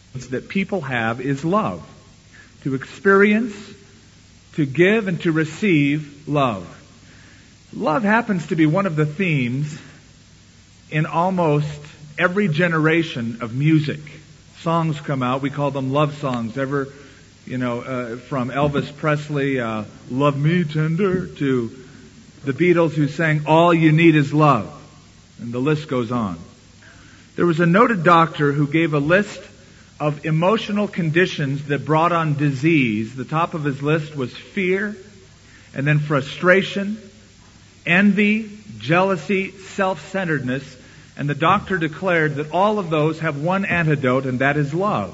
that people have is love. To experience, to give, and to receive love. Love happens to be one of the themes in almost every generation of music. Songs come out, we call them love songs. From Elvis Presley, Love Me Tender, to the Beatles who sang All You Need Is Love. And the list goes on. There was a noted doctor who gave a list of emotional conditions that brought on disease. The top of his list was fear, and then frustration, envy, jealousy, self-centeredness, and the doctor declared that all of those have one antidote, and that is love.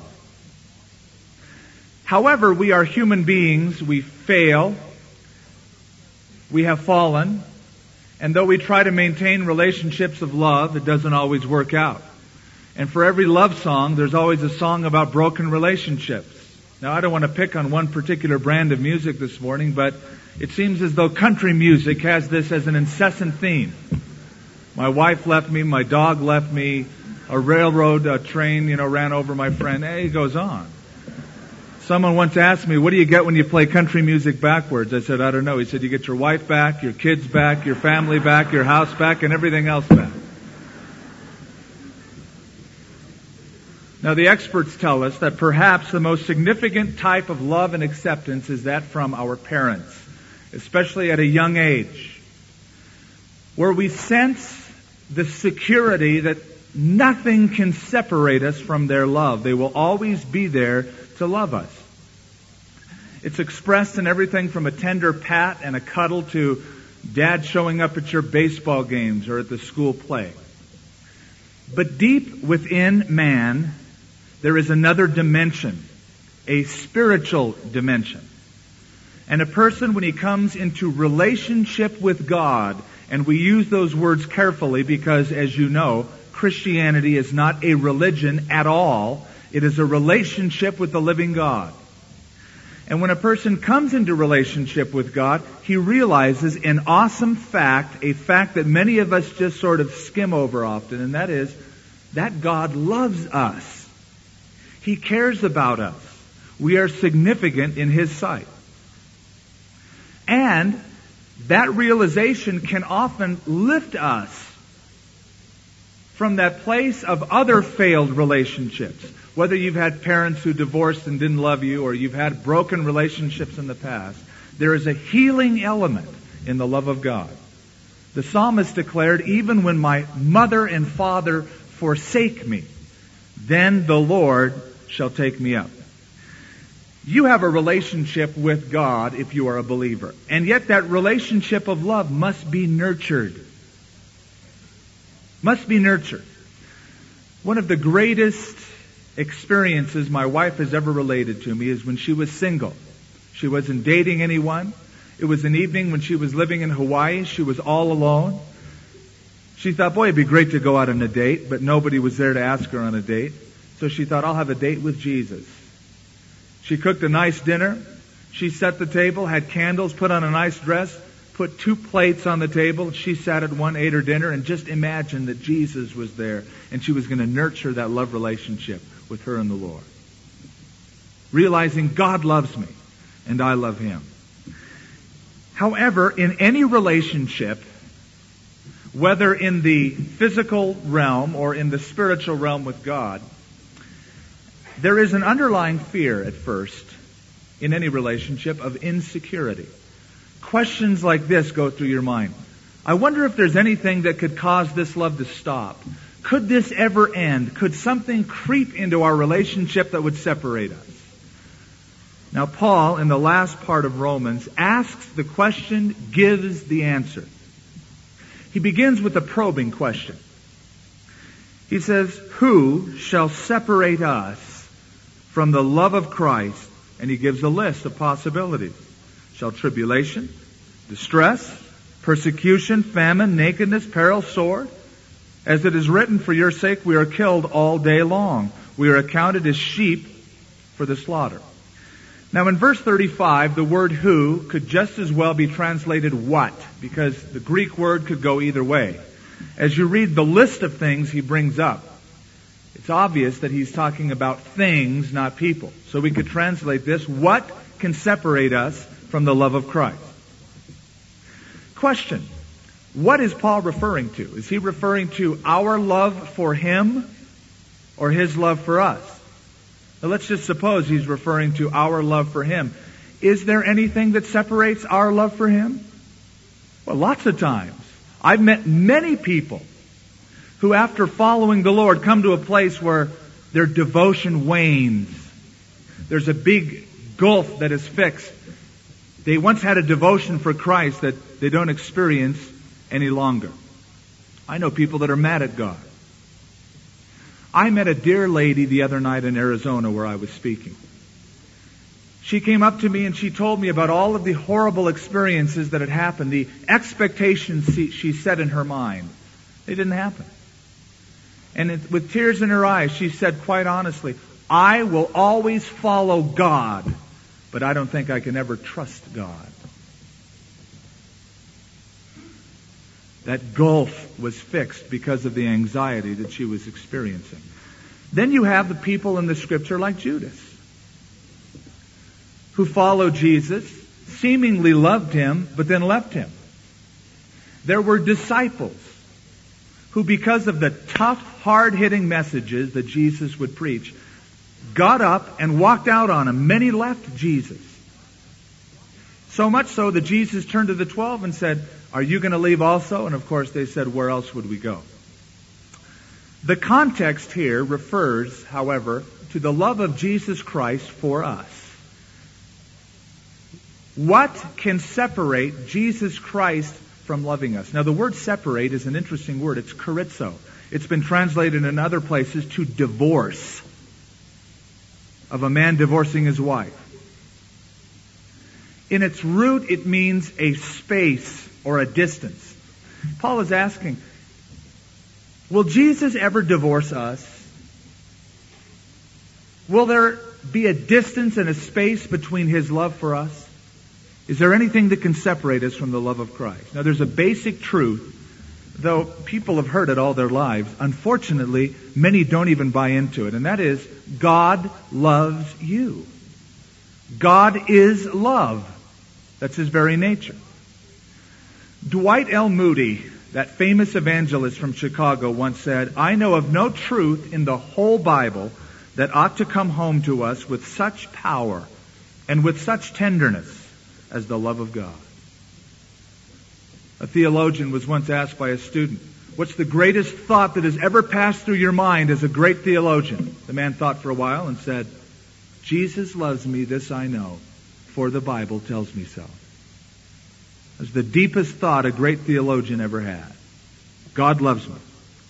However, we are human beings, we fail, we have fallen, and though we try to maintain relationships of love, it doesn't always work out. And for every love song, there's always a song about broken relationships. Now, I don't want to pick on one particular brand of music this morning, but it seems as though country music has this as an incessant theme. My wife left me, my dog left me, a railroad train, ran over my friend. It goes on. Someone once asked me, what do you get when you play country music backwards? I said, I don't know. He said, you get your wife back, your kids back, your family back, your house back, and everything else back. Now, the experts tell us that perhaps the most significant type of love and acceptance is that from our parents, especially at a young age, where we sense the security that nothing can separate us from their love. They will always be there to love us. It's expressed in everything from a tender pat and a cuddle to dad showing up at your baseball games or at the school play. But deep within man, there is another dimension, a spiritual dimension. And a person, when he comes into relationship with God, and we use those words carefully because, as you know, Christianity is not a religion at all. It is a relationship with the living God. And when a person comes into relationship with God, he realizes an awesome fact, a fact that many of us just sort of skim over often, and that is that God loves us. He cares about us. We are significant in His sight. And that realization can often lift us from that place of other failed relationships. Whether you've had parents who divorced and didn't love you, or you've had broken relationships in the past, there is a healing element in the love of God. The psalmist declared, even when my mother and father forsake me, then the Lord shall take me up. You have a relationship with God if you are a believer. And yet that relationship of love must be nurtured. Must be nurtured. One of the greatest experiences my wife has ever related to me is when she was single. She wasn't dating anyone. It was an evening when she was living in Hawaii. She was all alone. She thought, boy, it'd be great to go out on a date, but nobody was there to ask her on a date. So she thought, I'll have a date with Jesus. She cooked a nice dinner. She set the table, had candles, put on a nice dress, put 2 plates on the table. She sat at one, ate her dinner, and just imagined that Jesus was there, and she was going to nurture that love relationship with her and the Lord. Realizing God loves me, and I love Him. However, in any relationship, whether in the physical realm or in the spiritual realm with God, there is an underlying fear at first in any relationship of insecurity. Questions like this go through your mind. I wonder if there's anything that could cause this love to stop. Could this ever end? Could something creep into our relationship that would separate us? Now, Paul, in the last part of Romans, asks the question, gives the answer. He begins with a probing question. He says, who shall separate us from the love of Christ? And he gives a list of possibilities. Shall tribulation, distress, persecution, famine, nakedness, peril, sword? As it is written, for your sake we are killed all day long. We are accounted as sheep for the slaughter. Now in verse 35, the word who could just as well be translated what, because the Greek word could go either way. As you read the list of things he brings up, it It's obvious that he's talking about things, not people. So we could translate this, what can separate us from the love of Christ? Question, what is Paul referring to? Is he referring to our love for him or his love for us? Now let's just suppose he's referring to our love for him. Is there anything that separates our love for him? Well, lots of times. I've met many people who, after following the Lord, come to a place where their devotion wanes. There's a big gulf that is fixed. They once had a devotion for Christ that they don't experience any longer. I know people that are mad at God. I met a dear lady the other night in Arizona where I was speaking. She came up to me and she told me about all of the horrible experiences that had happened, the expectations she set in her mind. They didn't happen. And with tears in her eyes, she said quite honestly, I will always follow God, but I don't think I can ever trust God. That gulf was fixed because of the anxiety that she was experiencing. Then you have the people in the Scripture like Judas, who followed Jesus, seemingly loved him, but then left him. There were disciples who, because of the tough, hard-hitting messages that Jesus would preach, got up and walked out on him. Many left Jesus. So much so that Jesus turned to the 12 and said, are you going to leave also? And of course they said, where else would we go? The context here refers, however, to the love of Jesus Christ for us. What can separate Jesus Christ from loving us? Now the word separate is an interesting word. It's charizo. It's been translated in other places to divorce, of a man divorcing his wife. In its root, it means a space or a distance. Paul is asking, will Jesus ever divorce us? Will there be a distance and a space between his love for us? Is there anything that can separate us from the love of Christ? Now there's a basic truth, though people have heard it all their lives. Unfortunately, many don't even buy into it, and that is, God loves you. God is love. That's his very nature. Dwight L. Moody, that famous evangelist from Chicago, once said, I know of no truth in the whole Bible that ought to come home to us with such power and with such tenderness as the love of God. A theologian was once asked by a student, what's the greatest thought that has ever passed through your mind as a great theologian? The man thought for a while and said, Jesus loves me, this I know, for the Bible tells me so. That's the deepest thought a great theologian ever had. God loves me.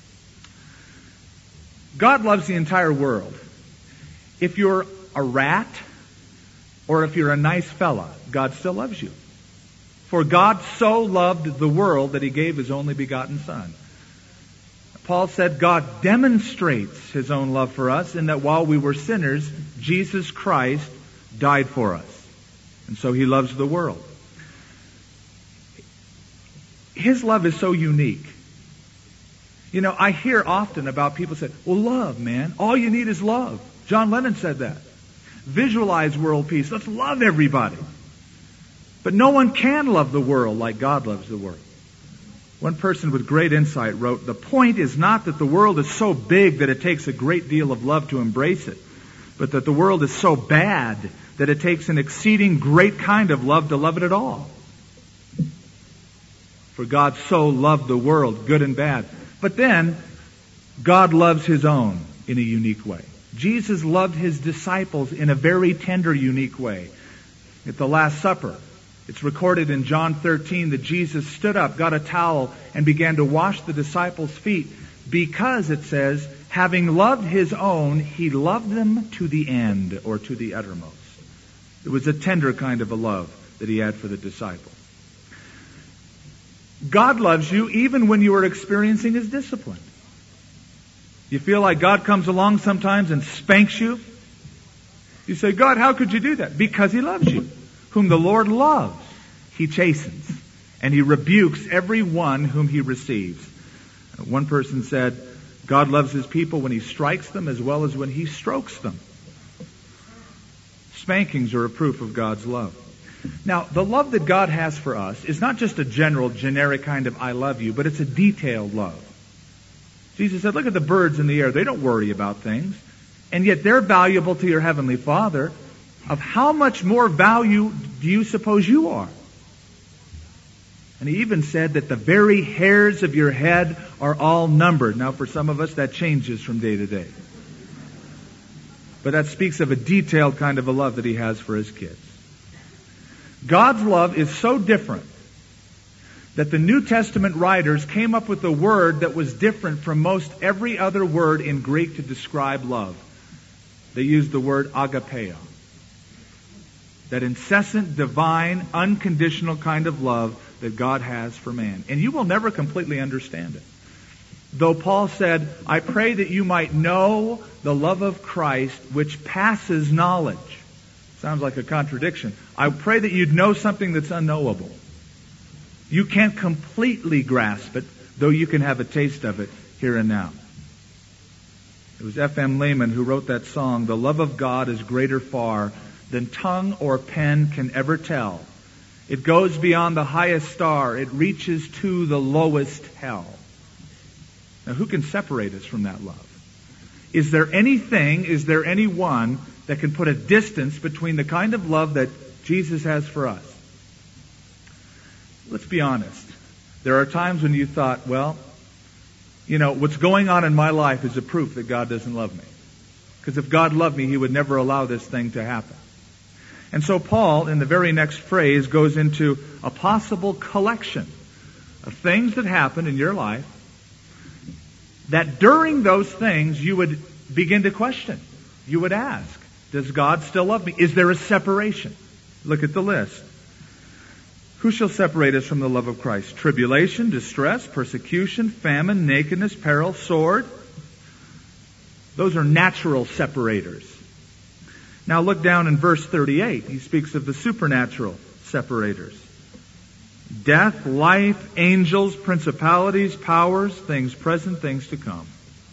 God loves the entire world. If you're a rat, or if you're a nice fella, God still loves you. For God so loved the world that he gave his only begotten Son. Paul said God demonstrates his own love for us in that while we were sinners, Jesus Christ died for us. And so he loves the world. His love is so unique. You know, I hear often about people say, well, love, man. All you need is love. John Lennon said that. Visualize world peace. Let's love everybody. But no one can love the world like God loves the world. One person with great insight wrote, the point is not that the world is so big that it takes a great deal of love to embrace it, but that the world is so bad that it takes an exceeding great kind of love to love it at all. For God so loved the world, good and bad. But then, God loves his own in a unique way. Jesus loved his disciples in a very tender, unique way. At the Last Supper, it's recorded in John 13 that Jesus stood up, got a towel, and began to wash the disciples' feet because, it says, having loved his own, he loved them to the end, or to the uttermost. It was a tender kind of a love that he had for the disciples. God loves you even when you are experiencing his discipline. You feel like God comes along sometimes and spanks you. You say, God, how could you do that? Because he loves you. Whom the Lord loves, he chastens. And he rebukes every one whom he receives. One person said, God loves His people when He strikes them as well as when He strokes them. Spankings are a proof of God's love. Now, the love that God has for us is not just a general, generic kind of I love you, but it's a detailed love. Jesus said, look at the birds in the air. They don't worry about things. And yet they're valuable to your Heavenly Father. Of how much more value do you suppose you are? And He even said that the very hairs of your head are all numbered. Now, for some of us, that changes from day to day. But that speaks of a detailed kind of a love that He has for His kids. God's love is so different that the New Testament writers came up with a word that was different from most every other word in Greek to describe love. They used the word agapeo. That incessant, divine, unconditional kind of love that God has for man. And you will never completely understand it. Though Paul said, I pray that you might know the love of Christ which passes knowledge. Sounds like a contradiction. I pray that you'd know something that's unknowable. You can't completely grasp it, though you can have a taste of it here and now. It was F.M. Lehman who wrote that song, the love of God is greater far than tongue or pen can ever tell. It goes beyond the highest star. It reaches to the lowest hell. Now, who can separate us from that love? Is there anyone that can put a distance between the kind of love that Jesus has for us? Let's be honest. There are times when you thought, well, what's going on in my life is a proof that God doesn't love me. Because if God loved me, He would never allow this thing to happen. And so Paul, in the very next phrase, goes into a possible collection of things that happen in your life that during those things you would begin to question. You would ask, does God still love me? Is there a separation? Look at the list. Who shall separate us from the love of Christ? Tribulation, distress, persecution, famine, nakedness, peril, sword. Those are natural separators. Now look down in verse 38. He speaks of the supernatural separators. Death, life, angels, principalities, powers, things present, things to come.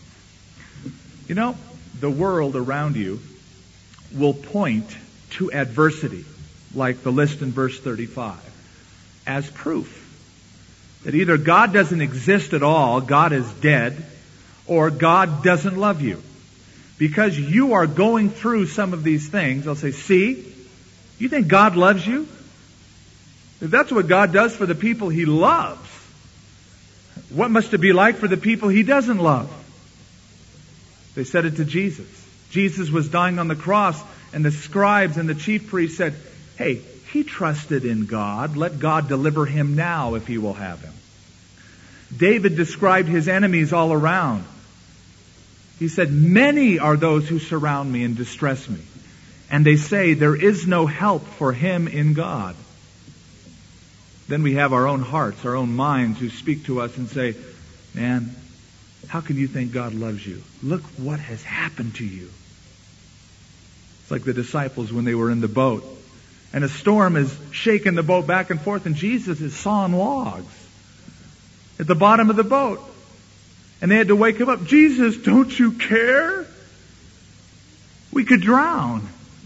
The world around you will point to adversity, like the list in verse 35, as proof that either God doesn't exist at all, God is dead, or God doesn't love you. Because you are going through some of these things, they'll say, see, you think God loves you? If that's what God does for the people He loves, what must it be like for the people He doesn't love? They said it to Jesus. Jesus was dying on the cross, and the scribes and the chief priests said, hey, He trusted in God. Let God deliver Him now if He will have Him. David described his enemies all around. He said, many are those who surround me and distress me. And they say, there is no help for him in God. Then we have our own hearts, our own minds who speak to us and say, man, how can you think God loves you? Look what has happened to you. It's like the disciples when they were in the boat. And a storm is shaking the boat back and forth, and Jesus is sawing logs at the bottom of the boat. And they had to wake him up. Jesus, don't you care? We could drown.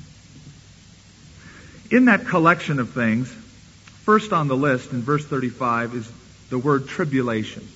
In that collection of things, first on the list in verse 35 is the word tribulation.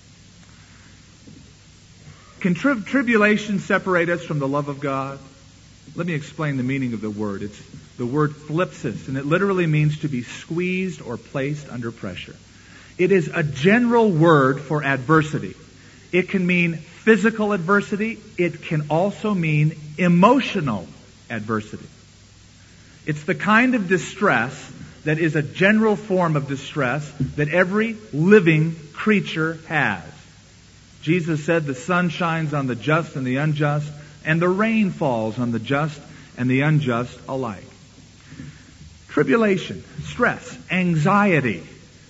Can tribulation separate us from the love of God? Let me explain the meaning of the word. It's the word thlipsis, and it literally means to be squeezed or placed under pressure. It is a general word for adversity. It can mean physical adversity. It can also mean emotional adversity. It's the kind of distress that is a general form of distress that every living creature has. Jesus said the sun shines on the just and the unjust, and the rain falls on the just and the unjust alike. Tribulation, stress, anxiety.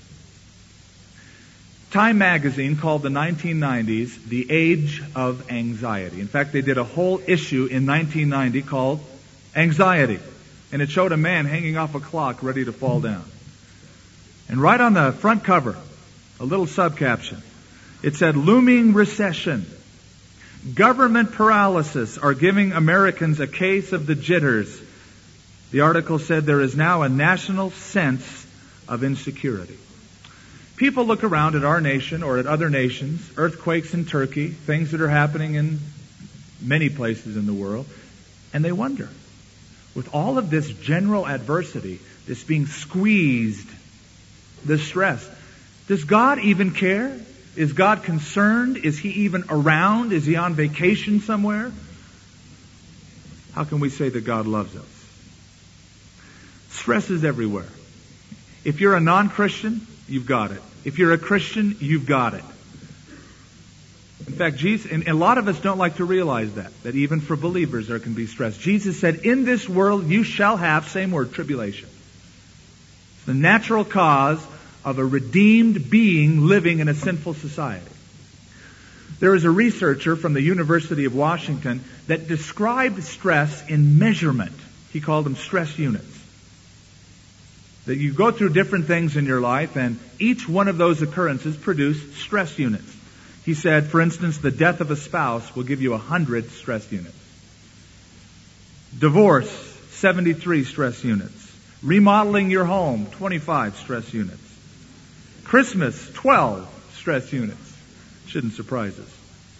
Time magazine called the 1990s the age of anxiety. In fact, they did a whole issue in 1990 called Anxiety. And it showed a man hanging off a clock ready to fall down. And right on the front cover, a little subcaption, it said, looming recession. Government paralysis are giving Americans a case of the jitters. The article said there is now a national sense of insecurity. People look around at our nation or at other nations, earthquakes in Turkey, things that are happening in many places in the world, and they wonder, with all of this general adversity, this being squeezed, this stress, does God even care? Is God concerned? Is He even around? Is He on vacation somewhere? How can we say that God loves us? Stress is everywhere. If you're a non-Christian, you've got it. If you're a Christian, you've got it. In fact, Jesus, and a lot of us don't like to realize that even for believers there can be stress. Jesus said, in this world you shall have, same word, tribulation. It's the natural cause of a redeemed being living in a sinful society. There is a researcher from the University of Washington that described stress in measurement. He called them stress units. That you go through different things in your life, and each one of those occurrences produce stress units. He said, for instance, the death of a spouse will give you 100 stress units. Divorce, 73 stress units. Remodeling your home, 25 stress units. Christmas, 12 stress units. Shouldn't surprise us.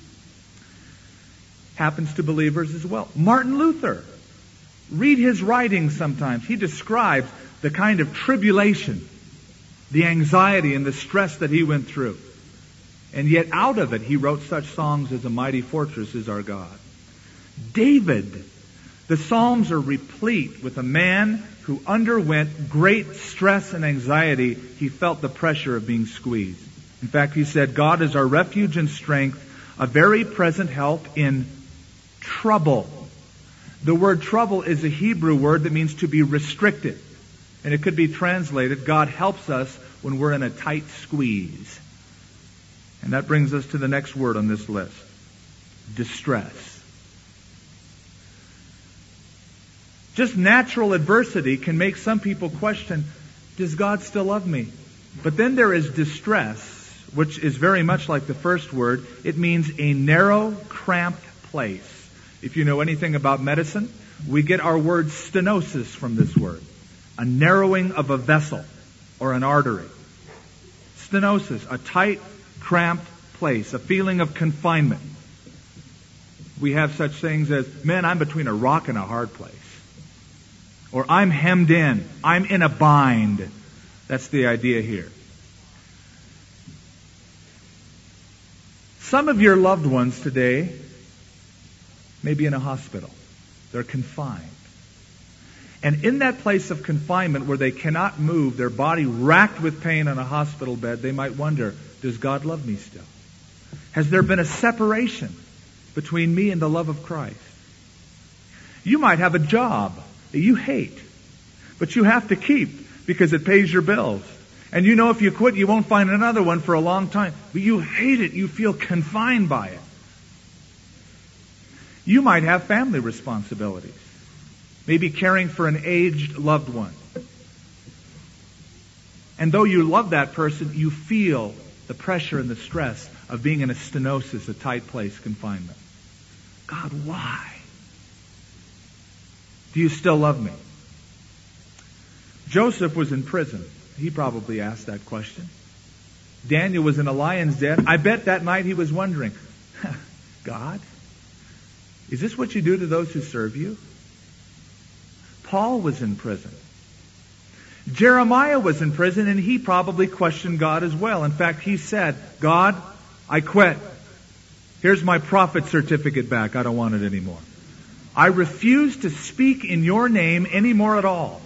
Happens to believers as well. Martin Luther, read his writings sometimes. He describes the kind of tribulation, the anxiety and the stress that he went through. And yet out of it, he wrote such songs as A Mighty Fortress Is Our God. David, the Psalms are replete with a man who underwent great stress and anxiety. He felt the pressure of being squeezed. In fact, he said, God is our refuge and strength, a very present help in trouble. The word trouble is a Hebrew word that means to be restricted. And it could be translated, God helps us when we're in a tight squeeze. And that brings us to the next word on this list. Distress. Just natural adversity can make some people question, does God still love me? But then there is distress, which is very much like the first word. It means a narrow, cramped place. If you know anything about medicine, we get our word stenosis from this word. A narrowing of a vessel or an artery. Stenosis, a tight, cramped place, a feeling of confinement. We have such things as, man, I'm between a rock and a hard place. Or I'm hemmed in. I'm in a bind. That's the idea here. Some of your loved ones today may be in a hospital. They're confined. And in that place of confinement where they cannot move, their body racked with pain on a hospital bed, they might wonder, does God love me still? Has there been a separation between me and the love of Christ? You might have a job that you hate, but you have to keep because it pays your bills. And you know if you quit, you won't find another one for a long time. But you hate it. You feel confined by it. You might have family responsibilities. Maybe caring for an aged loved one. And though you love that person, you feel the pressure and the stress of being in a stenosis, a tight place, confinement. God, why? Do you still love me? Joseph was in prison. He probably asked that question. Daniel was in a lion's den. I bet that night he was wondering, God, is this what you do to those who serve you? Paul was in prison. Jeremiah was in prison, and he probably questioned God as well. In fact, he said, God, I quit. Here's my prophet certificate back. I don't want it anymore. I refuse to speak in your name anymore at all.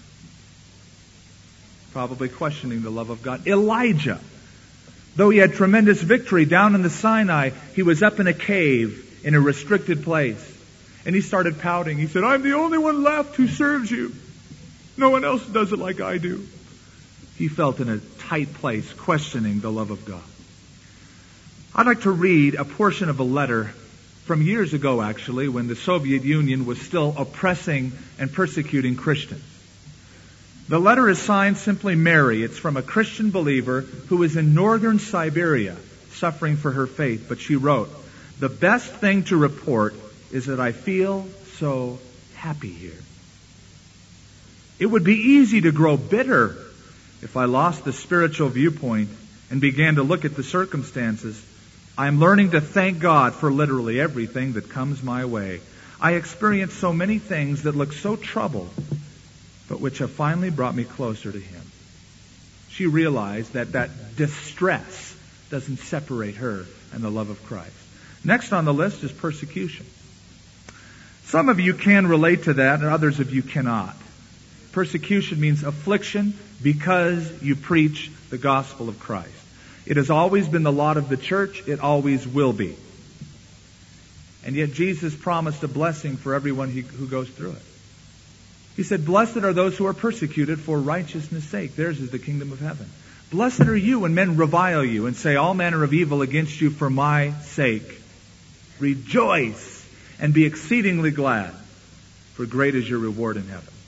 Probably questioning the love of God. Elijah, though he had tremendous victory down in the Sinai, he was up in a cave in a restricted place. And he started pouting. He said, I'm the only one left who serves you. No one else does it like I do. He felt in a tight place, questioning the love of God. I'd like to read a portion of a letter from years ago, actually, when the Soviet Union was still oppressing and persecuting Christians. The letter is signed simply Mary. It's from a Christian believer who is in northern Siberia, suffering for her faith. But she wrote, The best thing to report is that I feel so happy here. It would be easy to grow bitter if I lost the spiritual viewpoint and began to look at the circumstances. I'm learning to thank God for literally everything that comes my way. I experience so many things that look so troubled, but which have finally brought me closer to Him. She realized that distress doesn't separate her and the love of Christ. Next on the list is persecution. Some of you can relate to that, and others of you cannot. Persecution means affliction because you preach the gospel of Christ. It has always been the lot of the church. It always will be. And yet Jesus promised a blessing for everyone who goes through it. He said, "Blessed are those who are persecuted for righteousness' sake. Theirs is the kingdom of heaven. Blessed are you when men revile you and say all manner of evil against you for my sake. Rejoice and be exceedingly glad, for great is your reward in heaven."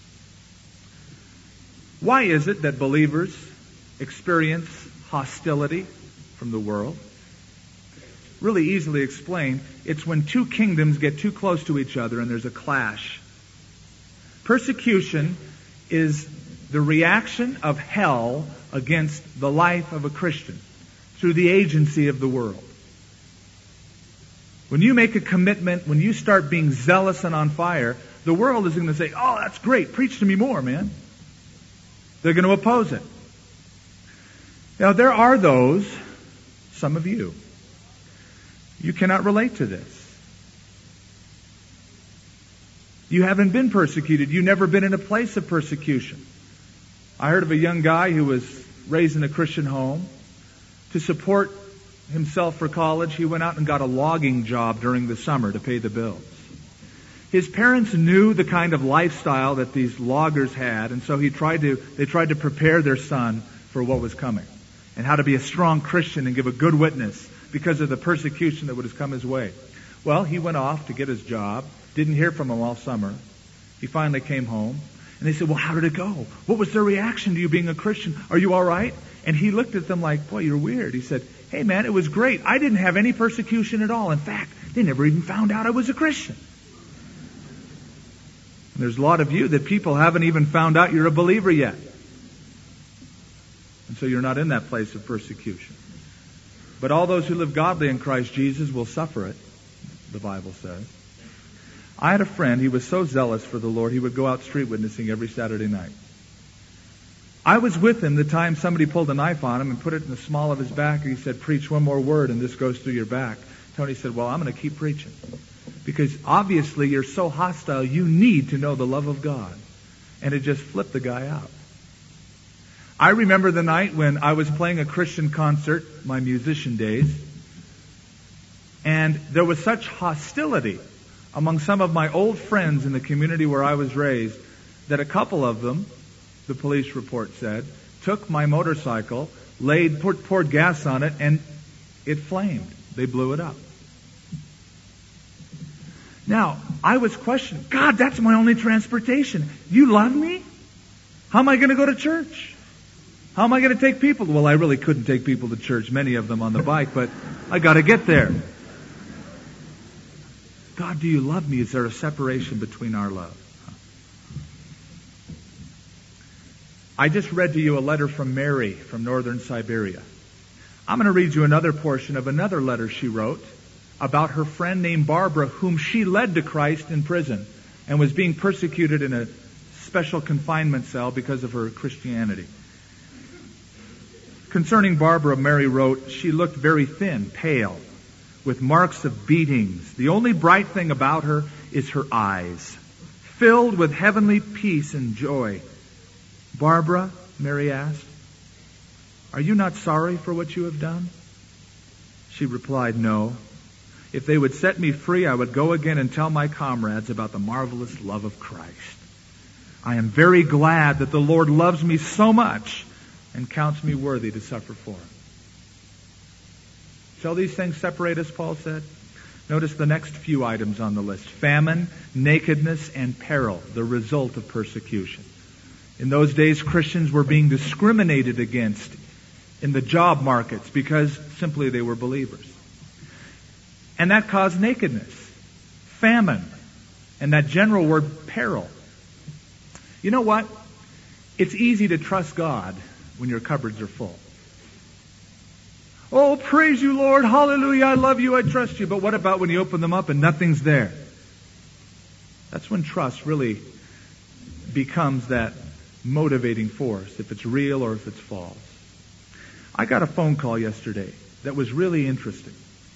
Why is it that believers experience hostility from the world? Really easily explained. It's when two kingdoms get too close to each other and there's a clash. Persecution is the reaction of hell against the life of a Christian through the agency of the world. When you make a commitment, when you start being zealous and on fire, the world is going to say, "Oh, that's great. Preach to me more, man." They're going to oppose it. Now, there are those, some of you cannot relate to this. You haven't been persecuted. You've never been in a place of persecution. I heard of a young guy who was raised in a Christian home. To support himself for college, he went out and got a logging job during the summer to pay the bills. His parents knew the kind of lifestyle that these loggers had, and so they tried to prepare their son for what was coming and how to be a strong Christian and give a good witness because of the persecution that would have come his way. Well, he went off to get his job, didn't hear from him all summer. He finally came home, and they said, "Well, how did it go? What was their reaction to you being a Christian? Are you all right?" And he looked at them like, "Boy, you're weird." He said, "Hey, man, it was great. I didn't have any persecution at all. In fact, they never even found out I was a Christian." And there's a lot of you that people haven't even found out you're a believer yet. And so you're not in that place of persecution. But all those who live godly in Christ Jesus will suffer it, the Bible says. I had a friend, he was so zealous for the Lord, he would go out street witnessing every Saturday night. I was with him the time somebody pulled a knife on him and put it in the small of his back, and he said, "Preach one more word and this goes through your back." Tony said, "Well, I'm going to keep preaching. Because obviously you're so hostile, you need to know the love of God." And it just flipped the guy out. I remember the night when I was playing a Christian concert, my musician days, and there was such hostility among some of my old friends in the community where I was raised that a couple of them, the police report said, took my motorcycle, poured gas on it, and it flamed. They blew it up. Now, I was questioning, "God, that's my only transportation. You love me? How am I going to go to church? How am I going to take people?" Well, I really couldn't take people to church, many of them on the bike, but I got to get there. "God, do you love me? Is there a separation between our love?" I just read to you a letter from Mary from northern Siberia. I'm going to read you another portion of another letter she wrote about her friend named Barbara, whom she led to Christ in prison and was being persecuted in a special confinement cell because of her Christianity. Concerning Barbara, Mary wrote, "She looked very thin, pale, with marks of beatings. The only bright thing about her is her eyes, filled with heavenly peace and joy." "Barbara," Mary asked, "are you not sorry for what you have done?" She replied, "No. If they would set me free, I would go again and tell my comrades about the marvelous love of Christ. I am very glad that the Lord loves me so much and counts me worthy to suffer for Him." Shall these things separate us, Paul said? Notice the next few items on the list. Famine, nakedness, and peril, the result of persecution. In those days, Christians were being discriminated against in the job markets because simply they were believers. And that caused nakedness, famine, and that general word peril. You know what? It's easy to trust God when your cupboards are full. Oh, praise you, Lord. Hallelujah. I love you. I trust you. But what about when you open them up and nothing's there? That's when trust really becomes that motivating force, if it's real or if it's false. I got a phone call yesterday that was really interesting.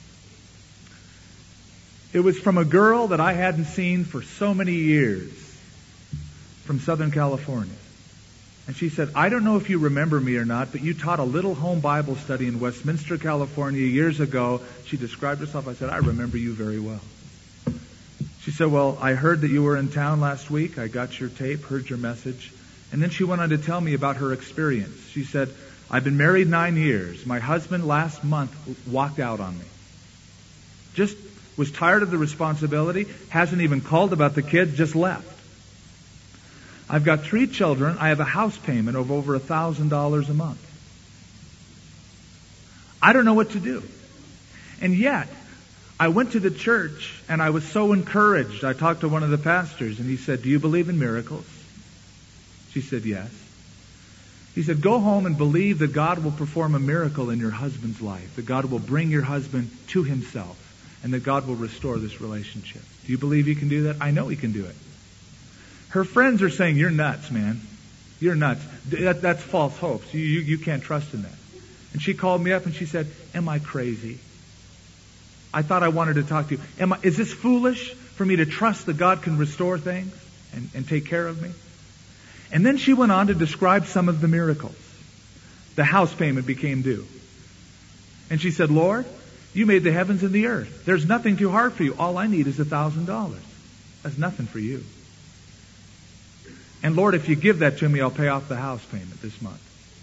It was from a girl that I hadn't seen for so many years from Southern California. And she said, I don't know if you remember me or not, but you taught a little home Bible study in Westminster, California years ago. She described herself. I said, I remember you very well. She said, well, I heard that you were in town last week. I got your tape, heard your message. And then she went on to tell me about her experience. She said, I've been married 9 years. My husband last month walked out on me. Just was tired of the responsibility, hasn't even called about the kids, just left. I've got 3 children. I have a house payment of over $1,000 a month. I don't know what to do. And yet, I went to the church and I was so encouraged. I talked to one of the pastors and he said, do you believe in miracles? She said, yes. He said, go home and believe that God will perform a miracle in your husband's life, that God will bring your husband to himself, and that God will restore this relationship. Do you believe he can do that? I know he can do it. Her friends are saying, you're nuts, man. You're nuts. That's false hopes. You can't trust in that. And she called me up and she said, am I crazy? I thought I wanted to talk to you. Is this foolish for me to trust that God can restore things and take care of me? And then she went on to describe some of the miracles. The house payment became due. And she said, Lord, you made the heavens and the earth. There's nothing too hard for you. All I need is $1,000. That's nothing for you. And Lord, if you give that to me, I'll pay off the house payment this month.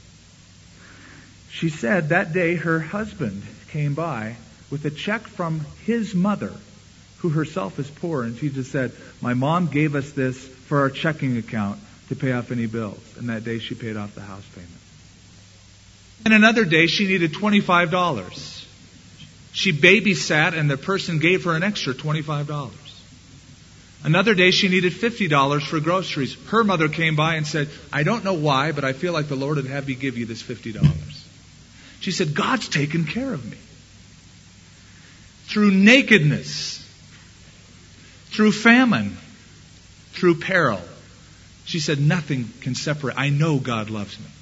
She said that day her husband came by with a check from his mother, who herself is poor, and she just said, my mom gave us this for our checking account to pay off any bills. And that day she paid off the house payment. And another day she needed $25. She babysat and the person gave her an extra $25. Another day she needed $50 for groceries. Her mother came by and said, I don't know why, but I feel like the Lord would have me give you this $50. She said, God's taken care of me. Through nakedness, through famine, through peril. She said, nothing can separate. I know God loves me.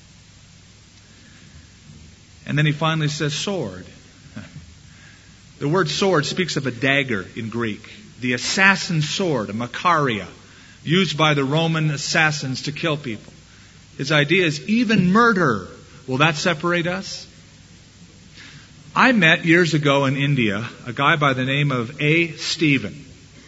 And then he finally says, sword. The word sword speaks of a dagger in Greek. The assassin's sword, a Makaria, used by the Roman assassins to kill people. His idea is even murder. Will that separate us? I met years ago in India a guy by the name of A. Stephen.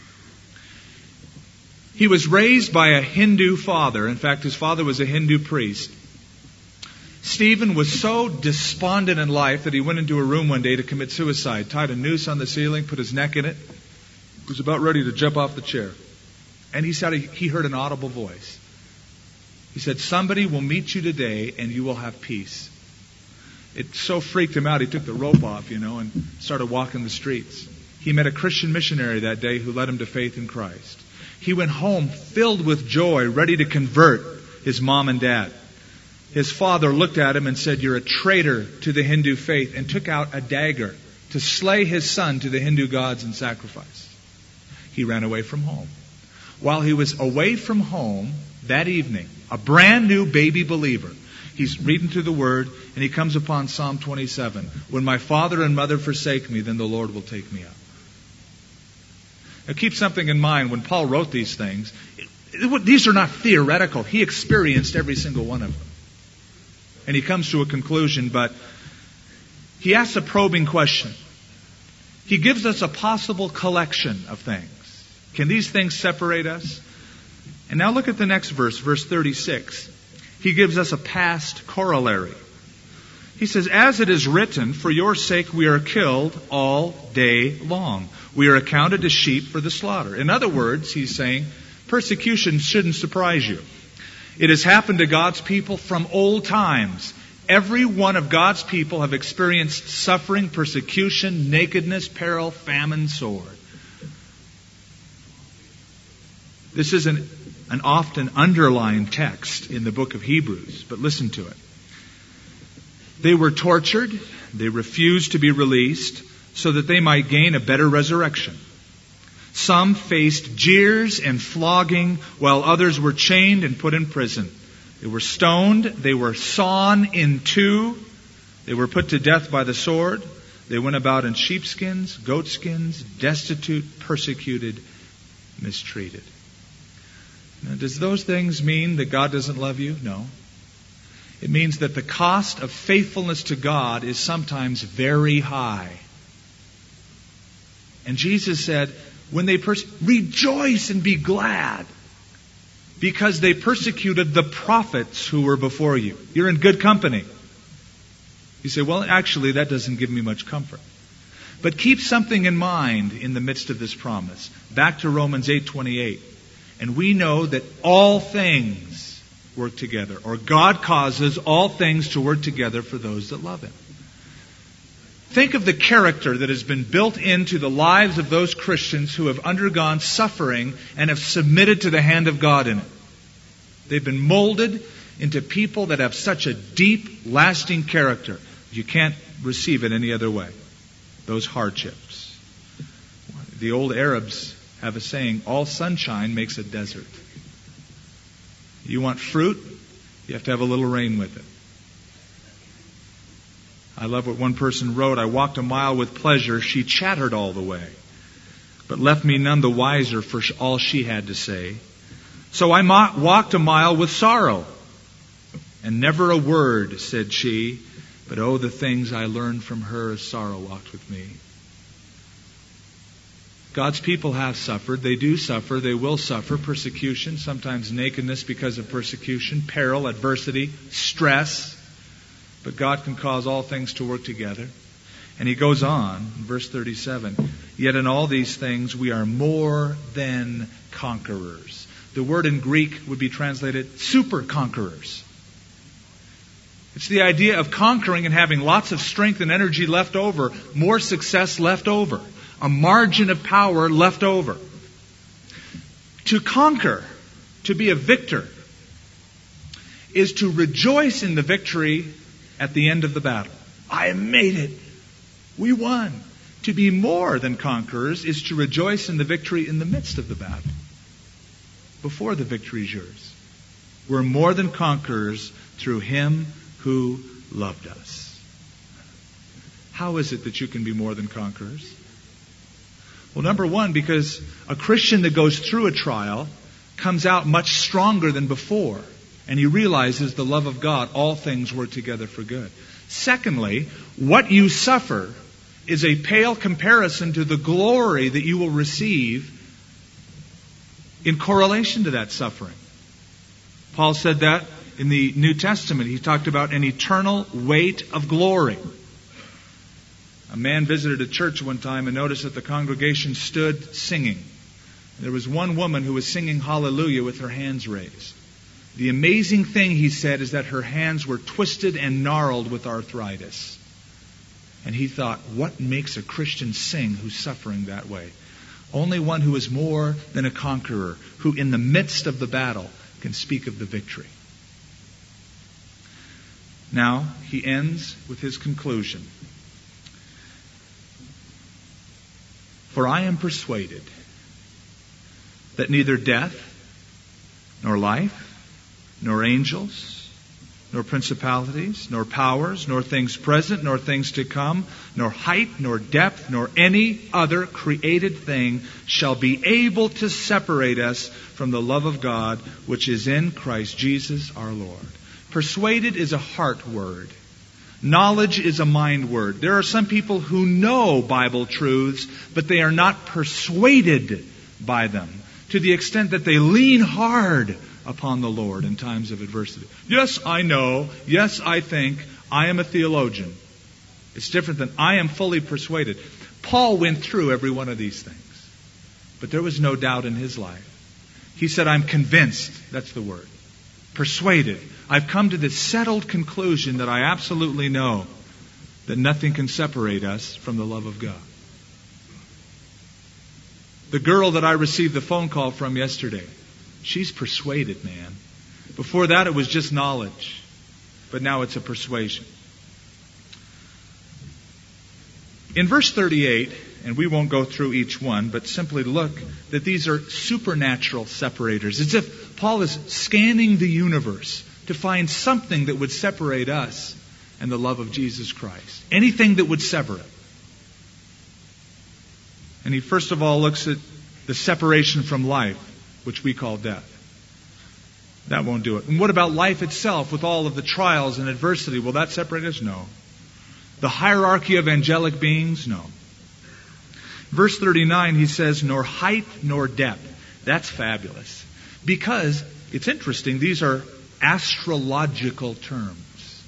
He was raised by a Hindu father. In fact, his father was a Hindu priest. Stephen was so despondent in life that he went into a room one day to commit suicide, tied a noose on the ceiling, put his neck in it. He was about ready to jump off the chair. And he said he heard an audible voice. He said, somebody will meet you today and you will have peace. It so freaked him out, he took the rope off, and started walking the streets. He met a Christian missionary that day who led him to faith in Christ. He went home filled with joy, ready to convert his mom and dad. His father looked at him and said, you're a traitor to the Hindu faith, and took out a dagger to slay his son to the Hindu gods in sacrifice. He ran away from home. While he was away from home that evening, a brand new baby believer, he's reading through the Word, and he comes upon Psalm 27. When my father and mother forsake me, then the Lord will take me up. Now keep something in mind, when Paul wrote these things, these are not theoretical. He experienced every single one of them. And he comes to a conclusion, but he asks a probing question. He gives us a possible collection of things. Can these things separate us? And now look at the next verse, verse 36. He gives us a past corollary. He says, as it is written, for your sake we are killed all day long. We are accounted as sheep for the slaughter. In other words, he's saying, persecution shouldn't surprise you. It has happened to God's people from old times. Every one of God's people have experienced suffering, persecution, nakedness, peril, famine, sword. This is an often underlined text in the book of Hebrews, but listen to it. They were tortured, they refused to be released, so that they might gain a better resurrection. Some faced jeers and flogging, while others were chained and put in prison. They were stoned, they were sawn in two, they were put to death by the sword. They went about in sheepskins, goatskins, destitute, persecuted, mistreated. Now, does those things mean that God doesn't love you? No. It means that the cost of faithfulness to God is sometimes very high. And Jesus said, when they rejoice and be glad, because they persecuted the prophets who were before you. You're in good company. You say, well, actually, that doesn't give me much comfort. But keep something in mind in the midst of this promise. Back to Romans 8:28. And we know that all things work together, or God causes all things to work together for those that love Him. Think of the character that has been built into the lives of those Christians who have undergone suffering and have submitted to the hand of God in it. They've been molded into people that have such a deep, lasting character. You can't receive it any other way. Those hardships. The old Arabs have a saying, all sunshine makes a desert. You want fruit? You have to have a little rain with it. I love what one person wrote. I walked a mile with pleasure. She chattered all the way, but left me none the wiser for all she had to say. So I walked a mile with sorrow, and never a word said she, but oh, the things I learned from her as sorrow walked with me. God's people have suffered. They do suffer. They will suffer persecution, sometimes nakedness because of persecution, peril, adversity, stress. But God can cause all things to work together. And he goes on, in verse 37, yet in all these things we are more than conquerors. The word in Greek would be translated super conquerors. It's the idea of conquering and having lots of strength and energy left over, more success left over, a margin of power left over. To conquer, to be a victor, is to rejoice in the victory at the end of the battle. I made it. We won. To be more than conquerors is to rejoice in the victory in the midst of the battle. Before the victory is yours. We're more than conquerors through Him who loved us. How is it that you can be more than conquerors? Well, number one, because a Christian that goes through a trial comes out much stronger than before. And he realizes the love of God, all things work together for good. Secondly, what you suffer is a pale comparison to the glory that you will receive in correlation to that suffering. Paul said that in the New Testament. He talked about an eternal weight of glory. A man visited a church one time and noticed that the congregation stood singing. There was one woman who was singing hallelujah with her hands raised. The amazing thing, he said, is that her hands were twisted and gnarled with arthritis. And he thought, what makes a Christian sing who's suffering that way? Only one who is more than a conqueror, who in the midst of the battle can speak of the victory. Now, he ends with his conclusion. For I am persuaded that neither death, nor life, nor angels, nor principalities, nor powers, nor things present, nor things to come, nor height, nor depth, nor any other created thing shall be able to separate us from the love of God which is in Christ Jesus our Lord. Persuaded is a heart word. Knowledge is a mind word. There are some people who know Bible truths, but they are not persuaded by them to the extent that they lean hard upon the Lord in times of adversity. Yes, I know. Yes, I think. I am a theologian. It's different than I am fully persuaded. Paul went through every one of these things, but there was no doubt in his life. He said, I'm convinced. That's the word. persuaded. I've come to this settled conclusion that I absolutely know that nothing can separate us from the love of God. The girl that I received the phone call from yesterday, she's persuaded, man. Before that, it was just knowledge. But now it's a persuasion. In verse 38, and we won't go through each one, but simply look that these are supernatural separators. As if Paul is scanning the universe to find something that would separate us and the love of Jesus Christ. Anything that would sever it. And he first of all looks at the separation from life, which we call death. That won't do it. And what about life itself with all of the trials and adversity? Will that separate us? No. The hierarchy of angelic beings? No. Verse 39, he says, nor height nor depth. That's fabulous. Because, it's interesting, these are astrological terms.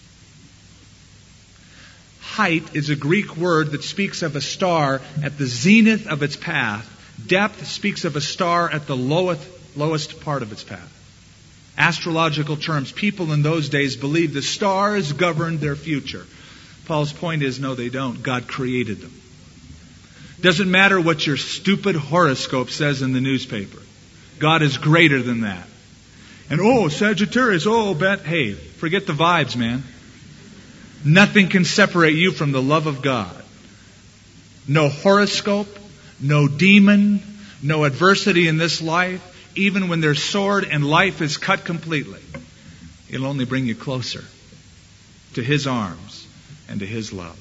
Height is a Greek word that speaks of a star at the zenith of its path. Depth speaks of a star at the lowest part of its path. Astrological terms. People in those days believed the stars governed their future. Paul's point is, no, they don't. God created them. Doesn't matter what your stupid horoscope says in the newspaper. God is greater than that. And Sagittarius, hey, forget the vibes, man. Nothing can separate you from the love of God. No horoscope, no demon, no adversity in this life, even when there's sword and life is cut completely. It'll only bring you closer to His arms and to His love.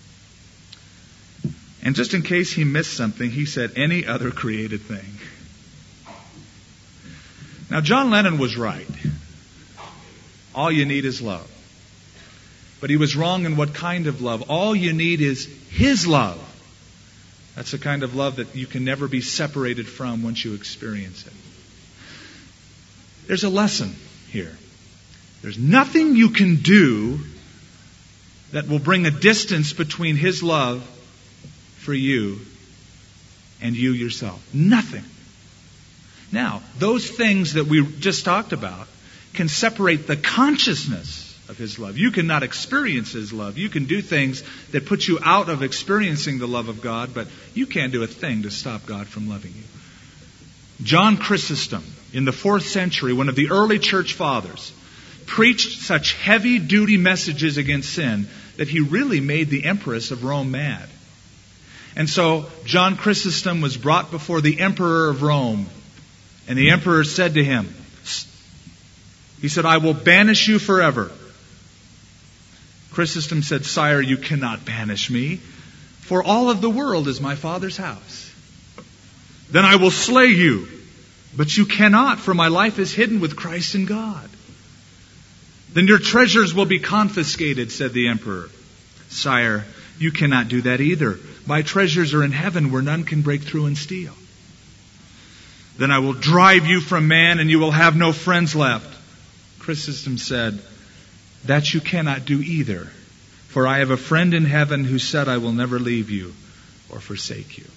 And just in case he missed something, he said, any other created thing. Now, John Lennon was right. All you need is love. But he was wrong in what kind of love. All you need is His love. That's the kind of love that you can never be separated from once you experience it. There's a lesson here. There's nothing you can do that will bring a distance between His love for you and you yourself. Nothing. Now, those things that we just talked about can separate the consciousness of His love. You cannot experience His love. You can do things that put you out of experiencing the love of God, but you can't do a thing to stop God from loving you. John Chrysostom, in the 4th century, one of the early church fathers, preached such heavy-duty messages against sin that he really made the Empress of Rome mad. And so John Chrysostom was brought before the Emperor of Rome. And the Emperor said to him, he said, I will banish you forever. Chrysostom said, Sire, you cannot banish me, for all of the world is my Father's house. Then I will slay you, but you cannot, for my life is hidden with Christ in God. Then your treasures will be confiscated, said the Emperor. Sire, you cannot do that either. My treasures are in heaven where none can break through and steal. Then I will drive you from man and you will have no friends left. Chrysostom said, that you cannot do either. For I have a friend in heaven who said, I will never leave you or forsake you.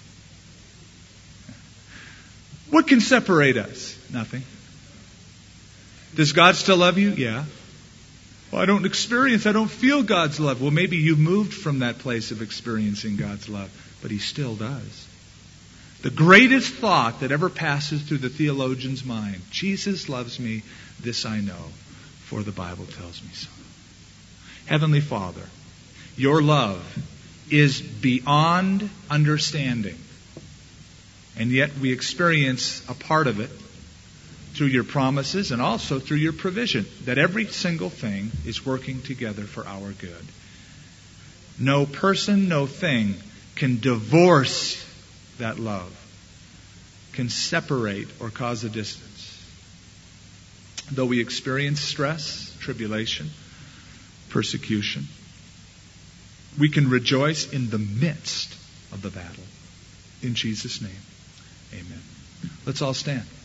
What can separate us? Nothing. Does God still love you? Yeah. Well, I don't feel God's love. Well, maybe you've moved from that place of experiencing God's love, but He still does. The greatest thought that ever passes through the theologian's mind, Jesus loves me, this I know, for the Bible tells me so. Heavenly Father, your love is beyond understanding, and yet we experience a part of it through your promises and also through your provision, that every single thing is working together for our good. No person, no thing can divorce that love, can separate or cause a distance. Though we experience stress, tribulation, persecution, we can rejoice in the midst of the battle. In Jesus' name, amen. Let's all stand.